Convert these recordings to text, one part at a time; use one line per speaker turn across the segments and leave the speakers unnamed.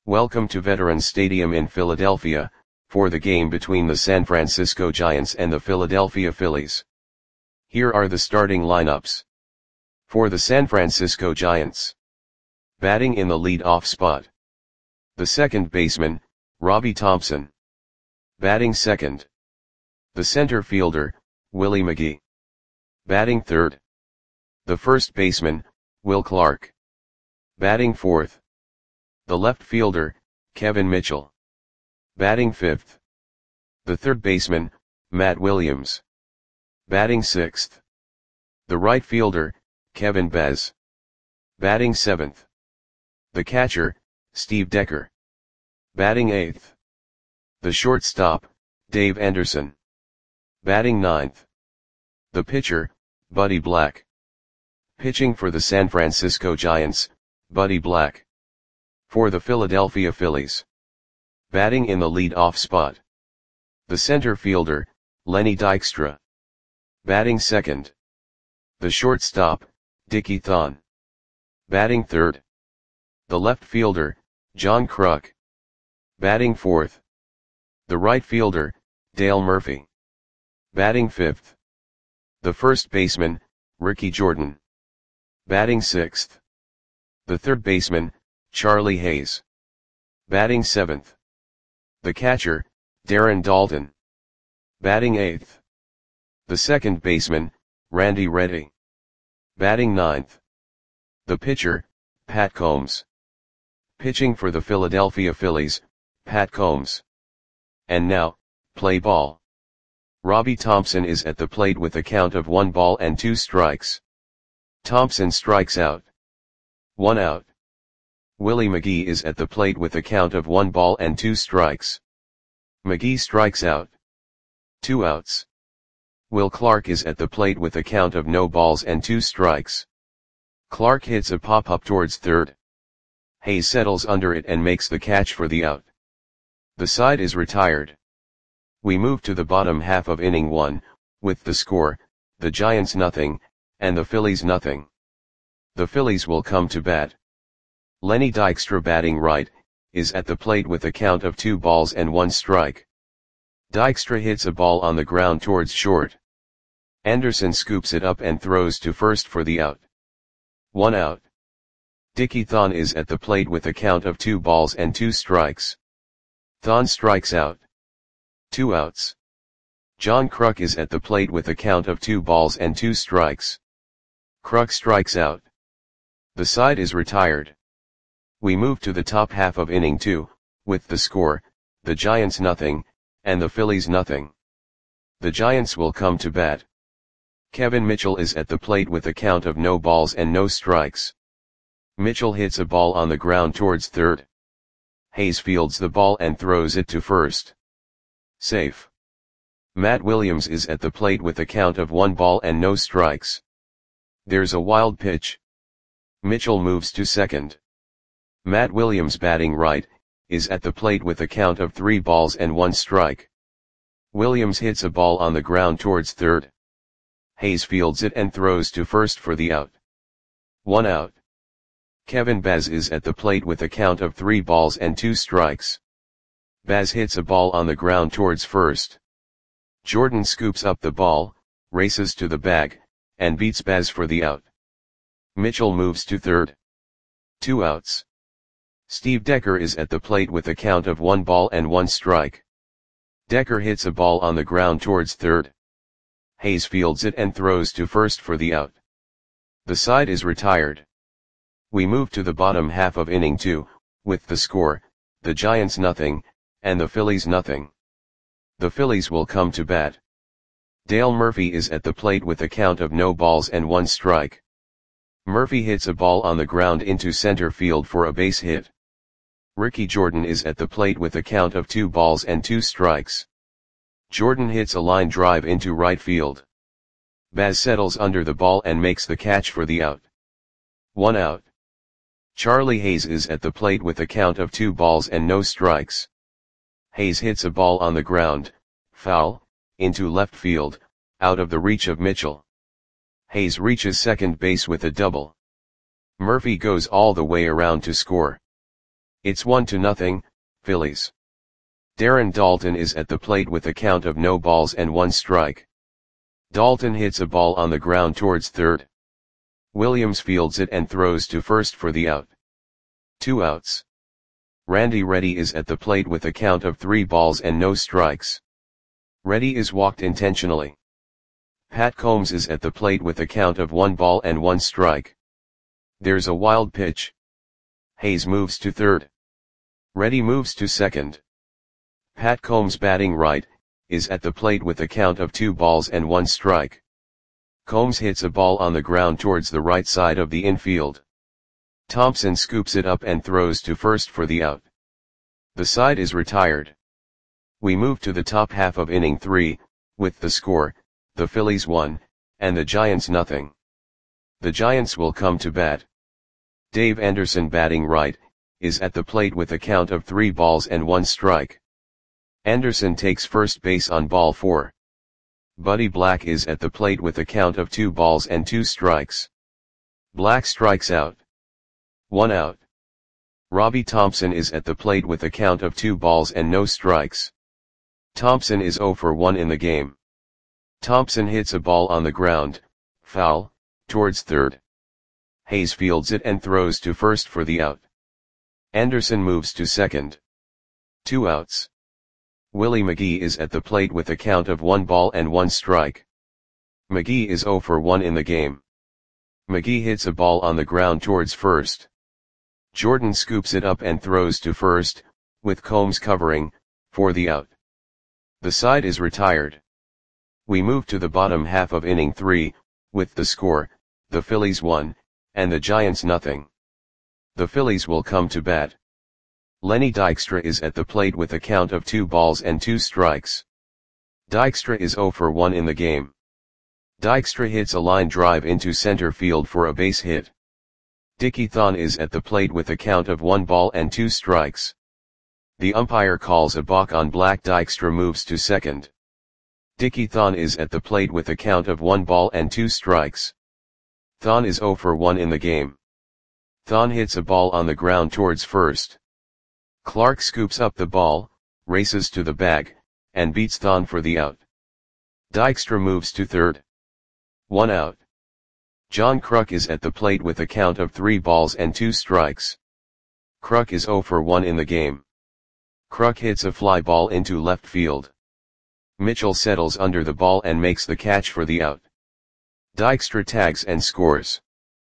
Welcome to Veterans Stadium in Philadelphia, for the game between the San Francisco Giants and the Philadelphia Phillies. Here are the starting lineups. For the San Francisco Giants. Batting in the lead-off spot. The second baseman, Robbie Thompson. Batting second. The center fielder, Willie McGee. Batting third. The first baseman, Will Clark. Batting fourth. The left fielder, Kevin Mitchell. Batting fifth. The third baseman, Matt Williams. Batting sixth. The right fielder, Kevin Bez. Batting seventh. The catcher, Steve Decker. Batting eighth. The shortstop, Dave Anderson. Batting ninth. The pitcher, Buddy Black. Pitching for the San Francisco Giants, Buddy Black. For the Philadelphia Phillies. Batting in the lead-off spot. The center fielder, Lenny Dykstra. Batting second. The shortstop, Dickie Thon. Batting third. The left fielder, John Kruk. Batting fourth. The right fielder, Dale Murphy. Batting fifth. The first baseman, Ricky Jordan. Batting sixth. The third baseman, Charlie Hayes. Batting seventh. The catcher, Darren Daulton. Batting eighth. The second baseman, Randy Reddy. Batting ninth. The pitcher, Pat Combs. Pitching for the Philadelphia Phillies, Pat Combs. And now, play ball. Robbie Thompson is at the plate with a count of 1 ball and 2 strikes. Thompson strikes out. 1 out. Willie McGee is at the plate with a count of 1 ball and 2 strikes. McGee strikes out. 2 outs. Will Clark is at the plate with a count of no balls and 2 strikes. Clark hits a pop-up towards third. Hayes settles under it and makes the catch for the out. The side is retired. We move to the bottom half of inning 1, with the score, the Giants nothing, and the Phillies nothing. The Phillies will come to bat. Lenny Dykstra batting right, is at the plate with a count of 2 balls and 1 strike. Dykstra hits a ball on the ground towards short. Anderson scoops it up and throws to first for the out. 1 out. Dickie Thon is at the plate with a count of 2 balls and 2 strikes. Thon strikes out. 2 outs. John Kruk is at the plate with a count of 2 balls and 2 strikes. Kruk strikes out. The side is retired. We move to the top half of inning 2, with the score, the Giants nothing, and the Phillies nothing. The Giants will come to bat. Kevin Mitchell is at the plate with a count of no balls and no strikes. Mitchell hits a ball on the ground towards third. Hayes fields the ball and throws it to first. Safe. Matt Williams is at the plate with a count of 1 ball and no strikes. There's a wild pitch. Mitchell moves to second. Matt Williams batting right, is at the plate with a count of 3 balls and 1 strike. Williams hits a ball on the ground towards third. Hayes fields it and throws to first for the out. 1 out. Kevin Bez is at the plate with a count of 3 balls and 2 strikes. Bez hits a ball on the ground towards first. Jordan scoops up the ball, races to the bag, and beats Bez for the out. Mitchell moves to third. 2 outs. Steve Decker is at the plate with a count of 1 ball and 1 strike. Decker hits a ball on the ground towards third. Hayes fields it and throws to first for the out. The side is retired. We move to the bottom half of inning 2, with the score, the Giants nothing, and the Phillies nothing. The Phillies will come to bat. Dale Murphy is at the plate with a count of no balls and 1 strike. Murphy hits a ball on the ground into center field for a base hit. Ricky Jordan is at the plate with a count of 2 balls and 2 strikes. Jordan hits a line drive into right field. Baz settles under the ball and makes the catch for the out. 1 out. Charlie Hayes is at the plate with a count of 2 balls and no strikes. Hayes hits a ball on the ground, foul, into left field, out of the reach of Mitchell. Hayes reaches second base with a double. Murphy goes all the way around to score. It's 1-0, Phillies. Darren Daulton is at the plate with a count of no balls and 1 strike. Daulton hits a ball on the ground towards third. Williams fields it and throws to first for the out. 2 outs. Randy Reddy is at the plate with a count of 3 balls and no strikes. Reddy is walked intentionally. Pat Combs is at the plate with a count of 1 ball and 1 strike. There's a wild pitch. Hayes moves to third. Reddy moves to second. Pat Combs, batting right, is at the plate with a count of 2 balls and 1 strike. Combs hits a ball on the ground towards the right side of the infield. Thompson scoops it up and throws to first for the out. The side is retired. We move to the top half of inning 3, with the score, the Phillies 1, and the Giants 0. The Giants will come to bat. Dave Anderson, batting right, is at the plate with a count of 3 balls and 1 strike. Anderson takes first base on ball 4. Buddy Black is at the plate with a count of 2 balls and 2 strikes. Black strikes out. 1 out. Robbie Thompson is at the plate with a count of 2 balls and no strikes. Thompson is 0 for 1 in the game. Thompson hits a ball on the ground, foul, towards third. Hayes fields it and throws to first for the out. Anderson moves to second. 2 outs. Willie McGee is at the plate with a count of 1 ball and 1 strike. McGee is 0 for 1 in the game. McGee hits a ball on the ground towards first. Jordan scoops it up and throws to first, with Combs covering, for the out. The side is retired. We move to the bottom half of inning 3, with the score, the Phillies 1, and the Giants 0. The Phillies will come to bat. Lenny Dykstra is at the plate with a count of 2 balls and 2 strikes. Dykstra is 0 for 1 in the game. Dykstra hits a line drive into center field for a base hit. Dickie Thon is at the plate with a count of 1 ball and 2 strikes. The umpire calls a balk on Black. Dykstra moves to second. Dickie Thon is at the plate with a count of 1 ball and 2 strikes. Thon is 0 for 1 in the game. Thon hits a ball on the ground towards first. Clark scoops up the ball, races to the bag, and beats Thon for the out. Dykstra moves to third. 1 out. John Kruk is at the plate with a count of 3 balls and 2 strikes. Kruk is 0 for 1 in the game. Kruk hits a fly ball into left field. Mitchell settles under the ball and makes the catch for the out. Dykstra tags and scores.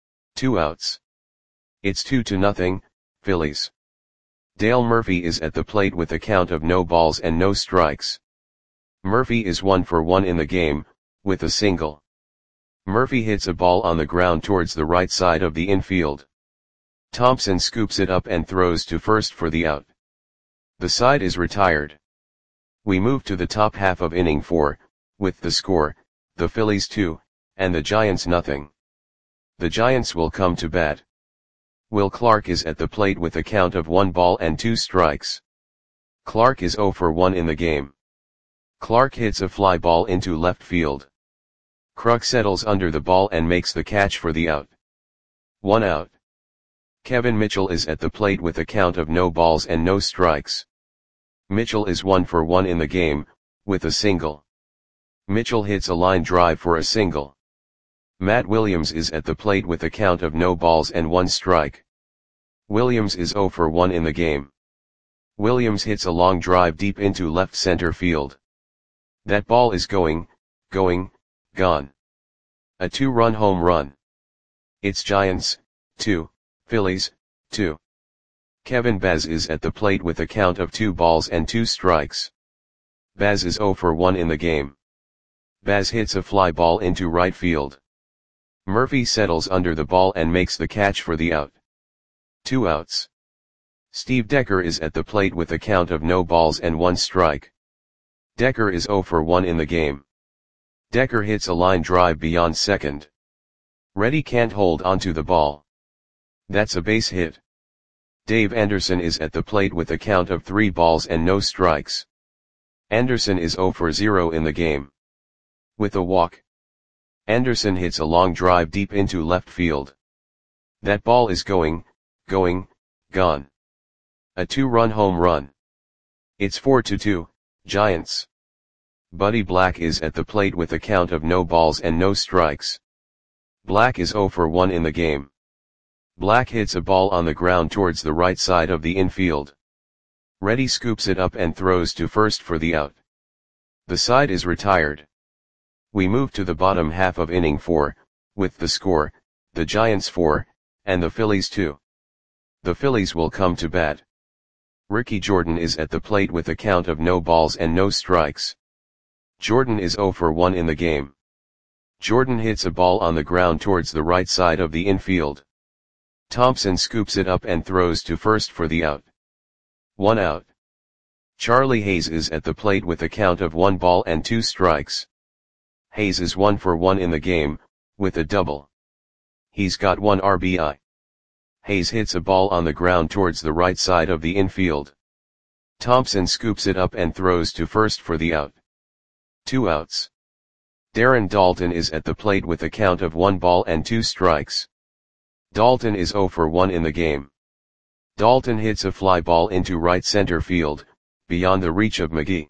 2 outs. It's 2-0, Phillies. Dale Murphy is at the plate with a count of no balls and no strikes. Murphy is 1 for 1 in the game, with a single. Murphy hits a ball on the ground towards the right side of the infield. Thompson scoops it up and throws to first for the out. The side is retired. We move to the top half of inning 4, with the score, the Phillies 2, and the Giants 0. The Giants will come to bat. Will Clark is at the plate with a count of 1 ball and 2 strikes. Clark is 0 for 1 in the game. Clark hits a fly ball into left field. Kruk settles under the ball and makes the catch for the out. 1 out. Kevin Mitchell is at the plate with a count of no balls and no strikes. Mitchell is 1 for 1 in the game, with a single. Mitchell hits a line drive for a single. Matt Williams is at the plate with a count of no balls and 1 strike. Williams is 0 for 1 in the game. Williams hits a long drive deep into left center field. That ball is going, gone. A 2-run home run. It's Giants, 2, Phillies, 2. Kevin Baz is at the plate with a count of 2 balls and 2 strikes. Baz is 0 for 1 in the game. Baz hits a fly ball into right field. Murphy settles under the ball and makes the catch for the out. 2 outs. Steve Decker is at the plate with a count of no balls and 1 strike. Decker is 0 for 1 in the game. Decker hits a line drive beyond second. Reddy can't hold onto the ball. That's a base hit. Dave Anderson is at the plate with a count of 3 balls and no strikes. Anderson is 0 for 0 in the game. With a walk. Anderson hits a long drive deep into left field. That ball is going, gone. A 2-run home run. It's 4-2, Giants. Buddy Black is at the plate with a count of no balls and no strikes. Black is 0 for 1 in the game. Black hits a ball on the ground towards the right side of the infield. Reddy scoops it up and throws to first for the out. The side is retired. We move to the bottom half of inning 4, with the score, the Giants 4, and the Phillies 2. The Phillies will come to bat. Ricky Jordan is at the plate with a count of no balls and no strikes. Jordan is 0 for 1 in the game. Jordan hits a ball on the ground towards the right side of the infield. Thompson scoops it up and throws to first for the out. 1 out. Charlie Hayes is at the plate with a count of 1 ball and 2 strikes. Hayes is 1 for 1 in the game, with a double. He's got 1 RBI. Hayes hits a ball on the ground towards the right side of the infield. Thompson scoops it up and throws to first for the out. 2 outs. Darren Daulton is at the plate with a count of 1 ball and 2 strikes. Daulton is 0 for 1 in the game. Daulton hits a fly ball into right center field, beyond the reach of McGee.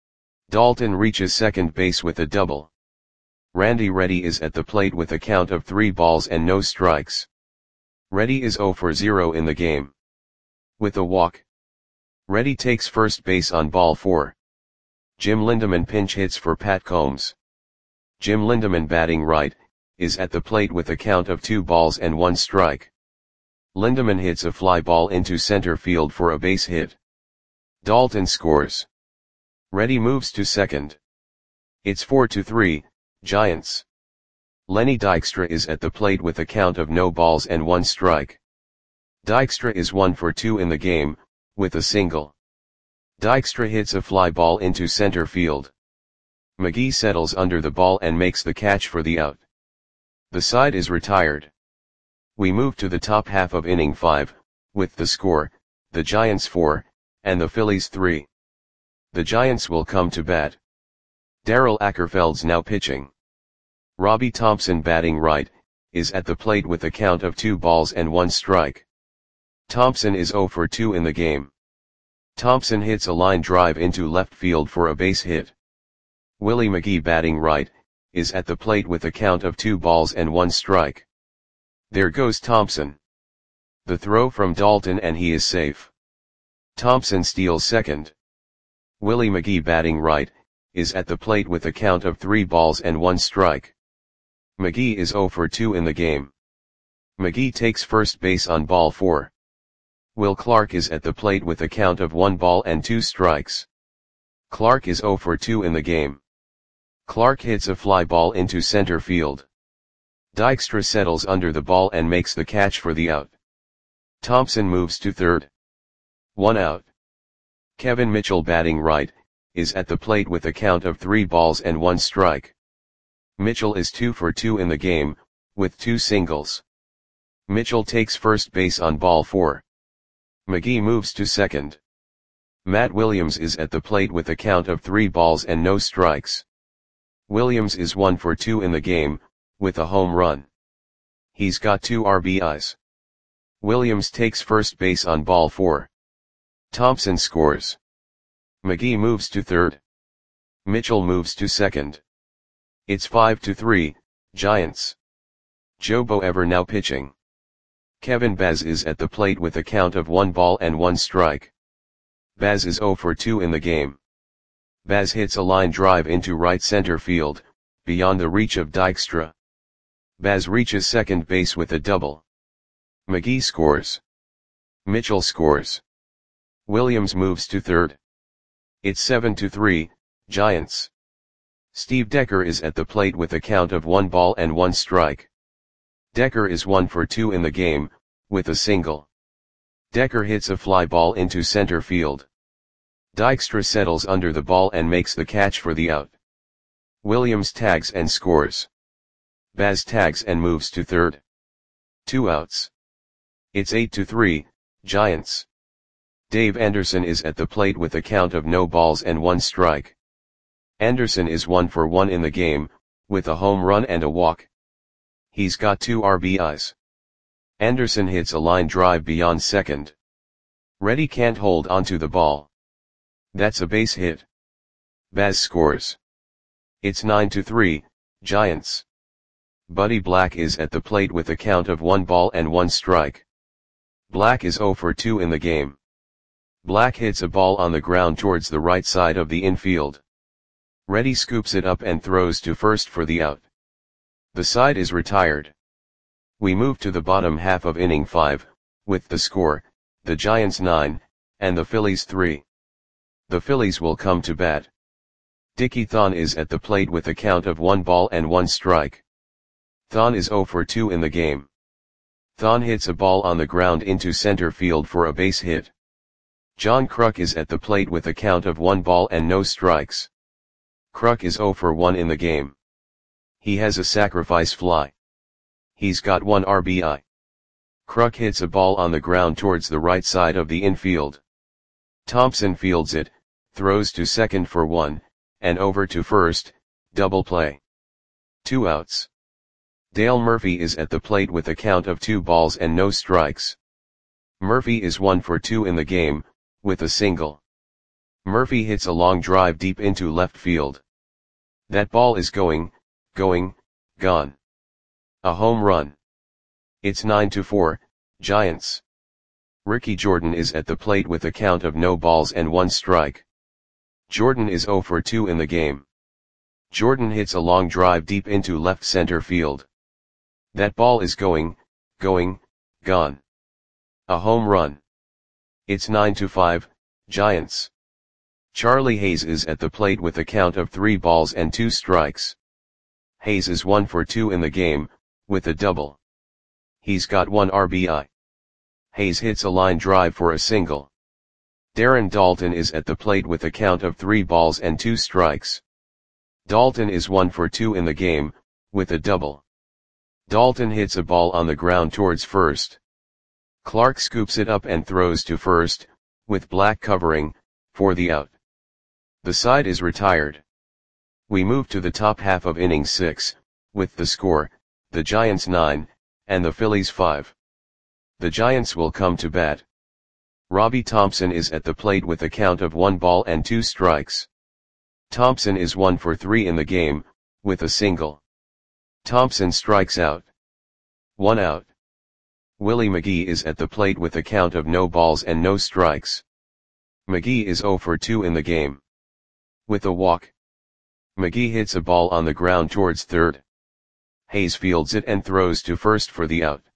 Daulton reaches second base with a double. Randy Reddy is at the plate with a count of 3 balls and no strikes. Reddy is 0 for 0 in the game. With a walk. Reddy takes first base on ball 4. Jim Lindeman pinch hits for Pat Combs. Jim Lindeman, batting right, is at the plate with a count of 2 balls and 1 strike. Lindeman hits a fly ball into center field for a base hit. Daulton scores. Reddy moves to second. It's 4-3, Giants. Lenny Dykstra is at the plate with a count of no balls and 1 strike. Dykstra is 1 for 2 in the game, with a single. Dykstra hits a fly ball into center field. McGee settles under the ball and makes the catch for the out. The side is retired. We move to the top half of inning 5, with the score, the Giants 4, and the Phillies 3. The Giants will come to bat. Darrell Ackerfeld's now pitching. Robbie Thompson, batting right, is at the plate with a count of 2 balls and 1 strike. Thompson is 0 for 2 in the game. Thompson hits a line drive into left field for a base hit. Willie McGee, batting right, is at the plate with a count of 2 balls and 1 strike. There goes Thompson. The throw from Daulton and he is safe. Thompson steals second. Willie McGee, batting right, is at the plate with a count of 3 balls and 1 strike. McGee is 0 for 2 in the game. McGee takes first base on ball 4. Will Clark is at the plate with a count of 1 ball and 2 strikes. Clark is 0 for 2 in the game. Clark hits a fly ball into center field. Dykstra settles under the ball and makes the catch for the out. Thompson moves to third. 1 out. Kevin Mitchell, batting right, is at the plate with a count of 3 balls and 1 strike. Mitchell is 2 for 2 in the game, with 2 singles. Mitchell takes first base on ball 4. McGee moves to second. Matt Williams is at the plate with a count of 3 balls and no strikes. Williams is 1 for 2 in the game, with a home run. He's got 2 RBIs. Williams takes first base on ball 4. Thompson scores. McGee moves to third. Mitchell moves to second. It's 5-3, Giants. Joe Boever now pitching. Kevin Baz is at the plate with a count of 1 ball and 1 strike. Baz is 0 for 2 in the game. Baz hits a line drive into right center field, beyond the reach of Dykstra. Baz reaches second base with a double. McGee scores. Mitchell scores. Williams moves to third. It's 7-3, Giants. Steve Decker is at the plate with a count of 1 ball and 1 strike. Decker is 1 for 2 in the game, with a single. Decker hits a fly ball into center field. Dykstra settles under the ball and makes the catch for the out. Williams tags and scores. Baz tags and moves to third. 2 outs. It's 8-3, Giants. Dave Anderson is at the plate with a count of no balls and 1 strike. Anderson is 1 for 1 in the game, with a home run and a walk. He's got 2 RBIs. Anderson hits a line drive beyond second. Reddy can't hold onto the ball. That's a base hit. Baz scores. It's 9-3, Giants. Buddy Black is at the plate with a count of 1 ball and 1 strike. Black is 0 for 2 in the game. Black hits a ball on the ground towards the right side of the infield. Reddy scoops it up and throws to first for the out. The side is retired. We move to the bottom half of inning 5, with the score, the Giants 9, and the Phillies 3. The Phillies will come to bat. Dickie Thon is at the plate with a count of 1 ball and 1 strike. Thon is 0 for 2 in the game. Thon hits a ball on the ground into center field for a base hit. John Kruk is at the plate with a count of 1 ball and no strikes. Kruk is 0 for 1 in the game. He has a sacrifice fly. He's got 1 RBI. Kruk hits a ball on the ground towards the right side of the infield. Thompson fields it, throws to second for 1, and over to first, double play. 2 outs. Dale Murphy is at the plate with a count of 2 balls and no strikes. Murphy is 1 for 2 in the game, with a single. Murphy hits a long drive deep into left field. That ball is going, gone. A home run. It's 9-4, Giants. Ricky Jordan is at the plate with a count of no balls and 1 strike. Jordan is 0 for 2 in the game. Jordan hits a long drive deep into left center field. That ball is going, gone. A home run. It's 9-5, Giants. Charlie Hayes is at the plate with a count of 3 balls and 2 strikes. Hayes is 1 for 2 in the game, with a double. He's got 1 RBI. Hayes hits a line drive for a single. Darren Daulton is at the plate with a count of 3 balls and 2 strikes. Daulton is 1 for 2 in the game, with a double. Daulton hits a ball on the ground towards first. Clark scoops it up and throws to first, with Black covering, for the out. The side is retired. We move to the top half of inning 6, with the score, the Giants 9, and the Phillies 5. The Giants will come to bat. Robbie Thompson is at the plate with a count of 1 ball and 2 strikes. Thompson is 1 for 3 in the game, with a single. Thompson strikes out. 1 out. Willie McGee is at the plate with a count of no balls and no strikes. McGee is 0 for 2 in the game. With a walk. McGee hits a ball on the ground towards third. Hayes fields it and throws to first for the out.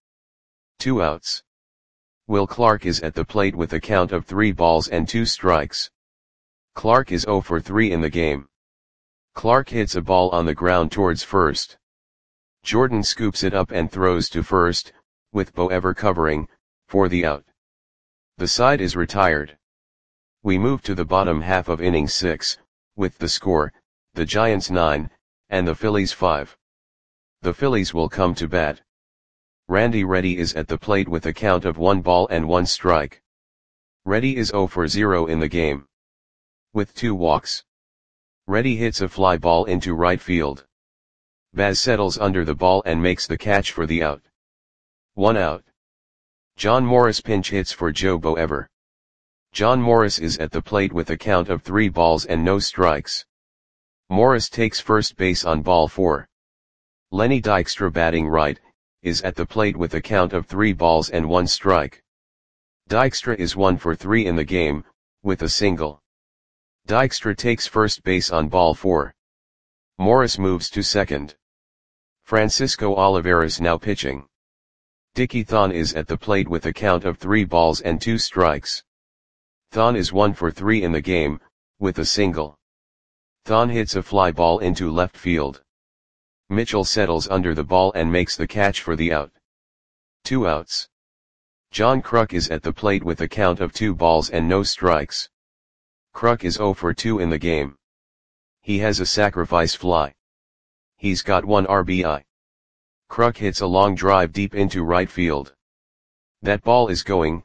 2 outs. Will Clark is at the plate with a count of 3 balls and 2 strikes. Clark is 0 for 3 in the game. Clark hits a ball on the ground towards first. Jordan scoops it up and throws to first, with Bo Ever covering, for the out. The side is retired. We move to the bottom half of inning 6, with the score, the Giants 9, and the Phillies 5. The Phillies will come to bat. Randy Reddy is at the plate with a count of 1 ball and 1 strike. Reddy is 0 for 0 in the game. With 2 walks. Reddy hits a fly ball into right field. Baz settles under the ball and makes the catch for the out. 1 out. John Morris pinch hits for Joe Bo Ever. John Morris is at the plate with a count of 3 balls and no strikes. Morris takes first base on ball 4. Lenny Dykstra, batting right, is at the plate with a count of 3 balls and 1 strike. Dykstra is 1 for 3 in the game, with a single. Dykstra takes first base on ball 4. Morris moves to second. Francisco Olivares now pitching. Dickie Thon is at the plate with a count of 3 balls and 2 strikes. Thon is 1 for 3 in the game, with a single. Thon hits a fly ball into left field. Mitchell settles under the ball and makes the catch for the out. 2 outs. John Kruk is at the plate with a count of 2 balls and no strikes. Kruk is 0 for 2 in the game. He has a sacrifice fly. He's got 1 RBI. Kruk hits a long drive deep into right field. That ball is going,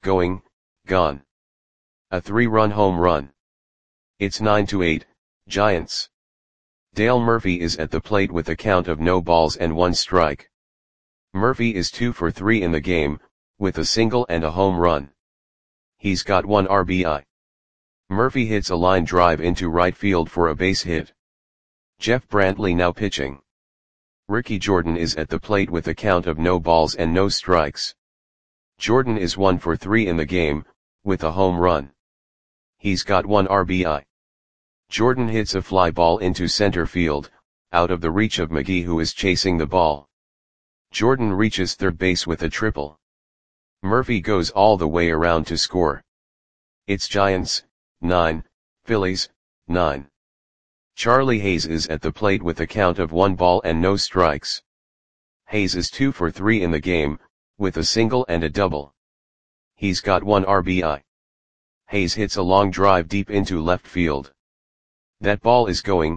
gone. A 3-run home run. It's 9-8, Giants. Dale Murphy is at the plate with a count of no balls and 1 strike. Murphy is 2 for 3 in the game, with a single and a home run. He's got 1 RBI. Murphy hits a line drive into right field for a base hit. Jeff Brantley now pitching. Ricky Jordan is at the plate with a count of no balls and no strikes. Jordan is 1 for 3 in the game, with a home run. He's got 1 RBI. Jordan hits a fly ball into center field, out of the reach of McGee, who is chasing the ball. Jordan reaches third base with a triple. Murphy goes all the way around to score. It's Giants, 9, Phillies, 9. Charlie Hayes is at the plate with a count of 1 ball and no strikes. Hayes is 2 for 3 in the game, with a single and a double. He's got 1 RBI. Hayes hits a long drive deep into left field. That ball is gone.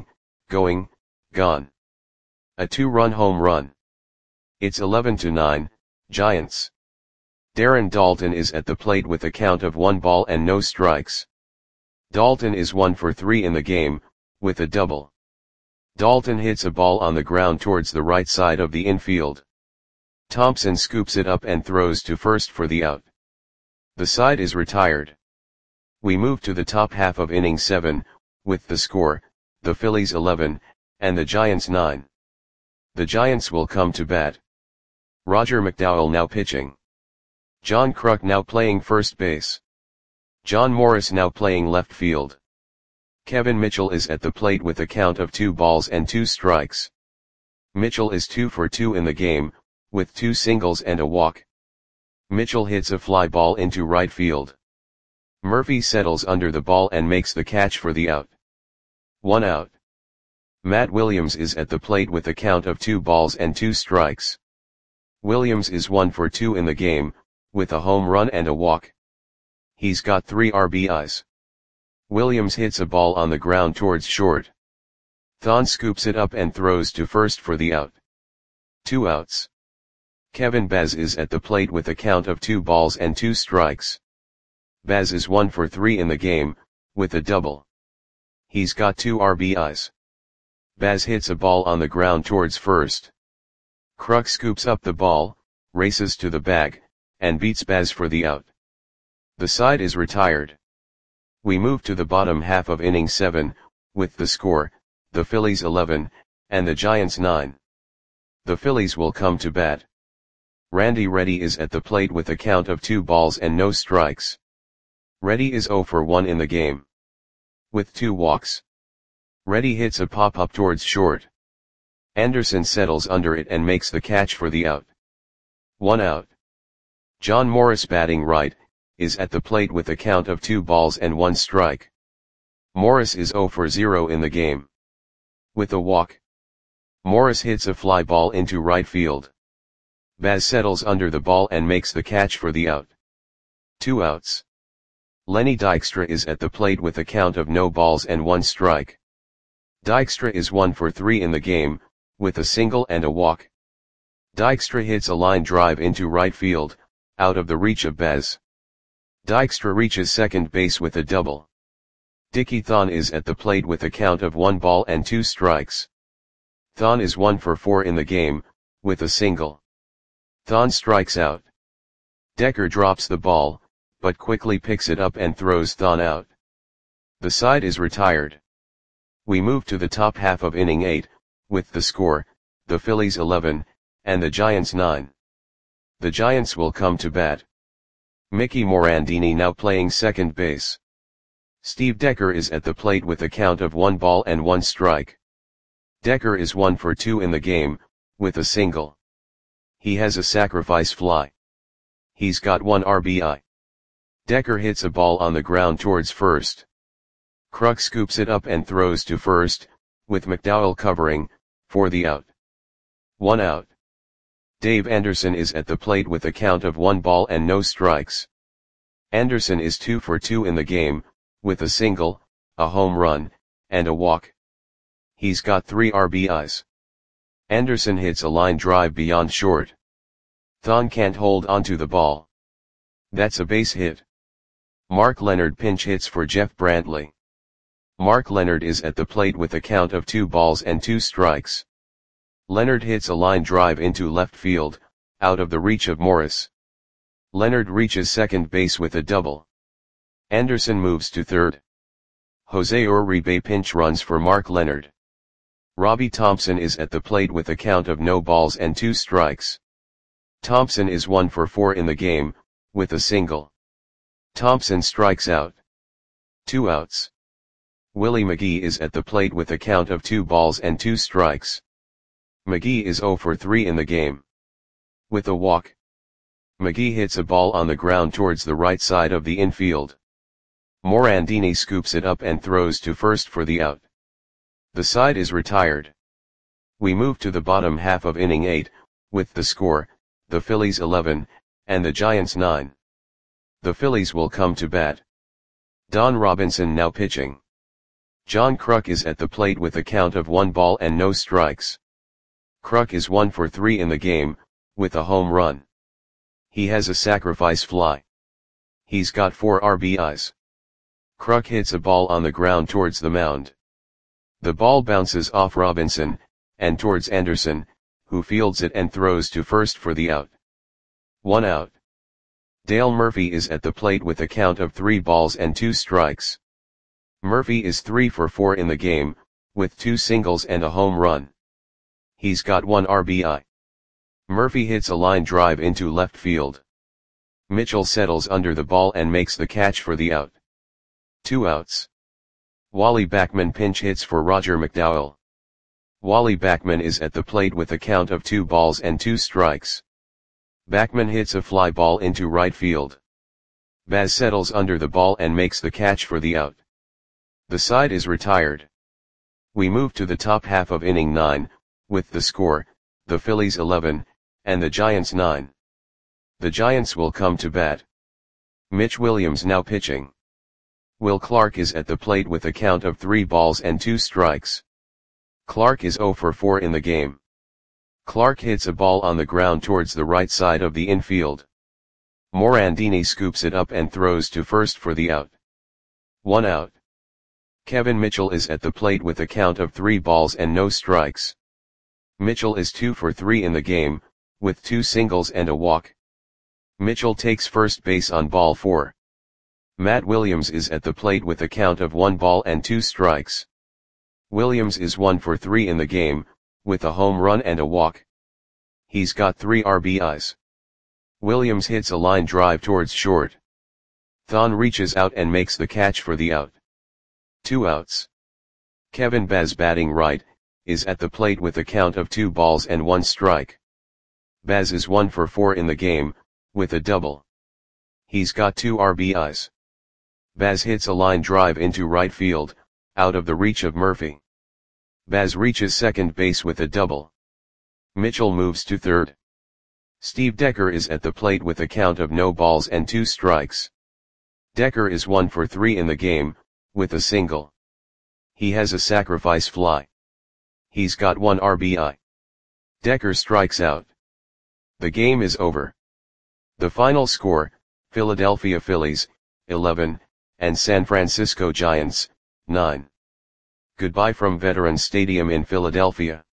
A 2-run home run. It's 11-9, Giants. Darren Daulton is at the plate with a count of 1 ball and no strikes. Daulton is 1 for 3 in the game, with a double. Daulton hits a ball on the ground towards the right side of the infield. Thompson scoops it up and throws to first for the out. The side is retired. We move to the top half of inning 7, with the score, the Phillies 11, and the Giants 9. The Giants will come to bat. Roger McDowell now pitching. John Kruk now playing first base. John Morris now playing left field. Kevin Mitchell is at the plate with a count of 2 balls and 2 strikes. Mitchell is 2 for 2 in the game, with 2 singles and a walk. Mitchell hits a fly ball into right field. Murphy settles under the ball and makes the catch for the out. 1 out. Matt Williams is at the plate with a count of 2 balls and 2 strikes. Williams is 1 for 2 in the game, with a home run and a walk. He's got 3 RBIs. Williams hits a ball on the ground towards short. Thon scoops it up and throws to first for the out. 2 outs. Kevin Baz is at the plate with a count of 2 balls and 2 strikes. Baz is 1 for 3 in the game, with a double. He's got 2 RBIs. Baz hits a ball on the ground towards first. Kruk scoops up the ball, races to the bag, and beats Baz for the out. The side is retired. We move to the bottom half of inning 7, with the score, the Phillies 11, and the Giants 9. The Phillies will come to bat. Randy Reddy is at the plate with a count of 2 balls and no strikes. Reddy is 0 for 1 in the game. With 2 walks. Reddy hits a pop-up towards short. Anderson settles under it and makes the catch for the out. 1 out. John Morris, batting right, is at the plate with a count of 2 balls and 1 strike. Morris is 0 for 0 in the game. With a walk. Morris hits a fly ball into right field. Baz settles under the ball and makes the catch for the out. 2 outs. Lenny Dykstra is at the plate with a count of no balls and 1 strike. Dykstra is 1 for 3 in the game, with a single and a walk. Dykstra hits a line drive into right field, out of the reach of Baz. Dykstra reaches second base with a double. Dickie Thon is at the plate with a count of 1 ball and 2 strikes. Thon is 1 for 4 in the game, with a single. Thon strikes out. Decker drops the ball, but quickly picks it up and throws Thon out. The side is retired. We move to the top half of inning 8, with the score, the Phillies 11, and the Giants 9. The Giants will come to bat. Mickey Morandini now playing second base. Steve Decker is at the plate with a count of 1 ball and 1 strike. Decker is 1 for 2 in the game, with a single. He has a sacrifice fly. He's got 1 RBI. Decker hits a ball on the ground towards first. Kruk scoops it up and throws to first, with McDowell covering, for the out. 1 out. Dave Anderson is at the plate with a count of 1 ball and no strikes. Anderson is 2 for 2 in the game, with a single, a home run, and a walk. He's got 3 RBIs. Anderson hits a line drive beyond short. Thon can't hold onto the ball. That's a base hit. Mark Leonard pinch hits for Jeff Brantley. Mark Leonard is at the plate with a count of 2 balls and 2 strikes. Leonard hits a line drive into left field, out of the reach of Morris. Leonard reaches second base with a double. Anderson moves to third. Jose Uribe pinch runs for Mark Leonard. Robbie Thompson is at the plate with a count of no balls and 2 strikes. Thompson is 1 for 4 in the game, with a single. Thompson strikes out. 2 outs. Willie McGee is at the plate with a count of 2 balls and 2 strikes. McGee is 0 for 3 in the game. With a walk. McGee hits a ball on the ground towards the right side of the infield. Morandini scoops it up and throws to first for the out. The side is retired. We move to the bottom half of inning 8, with the score, the Phillies 11, and the Giants 9. The Phillies will come to bat. Don Robinson now pitching. John Kruk is at the plate with a count of 1 ball and no strikes. Kruk is 1 for 3 in the game, with a home run. He has a sacrifice fly. He's got 4 RBIs. Kruk hits a ball on the ground towards the mound. The ball bounces off Robinson, and towards Anderson, who fields it and throws to first for the out. 1 out. Dale Murphy is at the plate with a count of 3 balls and 2 strikes. Murphy is 3 for 4 in the game, with 2 singles and a home run. He's got 1 RBI. Murphy hits a line drive into left field. Mitchell settles under the ball and makes the catch for the out. 2 outs. Wally Backman pinch hits for Roger McDowell. Wally Backman is at the plate with a count of 2 balls and 2 strikes. Backman hits a fly ball into right field. Baz settles under the ball and makes the catch for the out. The side is retired. We move to the top half of inning 9, with the score, the Phillies 11, and the Giants 9. The Giants will come to bat. Mitch Williams now pitching. Will Clark is at the plate with a count of 3 balls and 2 strikes. Clark is 0 for 4 in the game. Clark hits a ball on the ground towards the right side of the infield. Morandini scoops it up and throws to first for the out. 1 out. Kevin Mitchell is at the plate with a count of 3 balls and no strikes. Mitchell is 2 for 3 in the game, with 2 singles and a walk. Mitchell takes first base on ball 4. Matt Williams is at the plate with a count of 1 ball and 2 strikes. Williams is 1 for 3 in the game, with a home run and a walk. He's got 3 RBIs. Williams hits a line drive towards short. Thon reaches out and makes the catch for the out. 2 outs. Kevin Baz batting right, is at the plate with a count of 2 balls and 1 strike. Baz is 1 for 4 in the game, with a double. He's got 2 RBIs. Baz hits a line drive into right field, out of the reach of Murphy. Baz reaches second base with a double. Mitchell moves to third. Steve Decker is at the plate with a count of no balls and 2 strikes. Decker is 1 for 3 in the game, with a single. He has a sacrifice fly. He's got 1 RBI. Decker strikes out. The game is over. The final score, Philadelphia Phillies, 11, and San Francisco Giants, 9. Goodbye from Veterans Stadium in Philadelphia.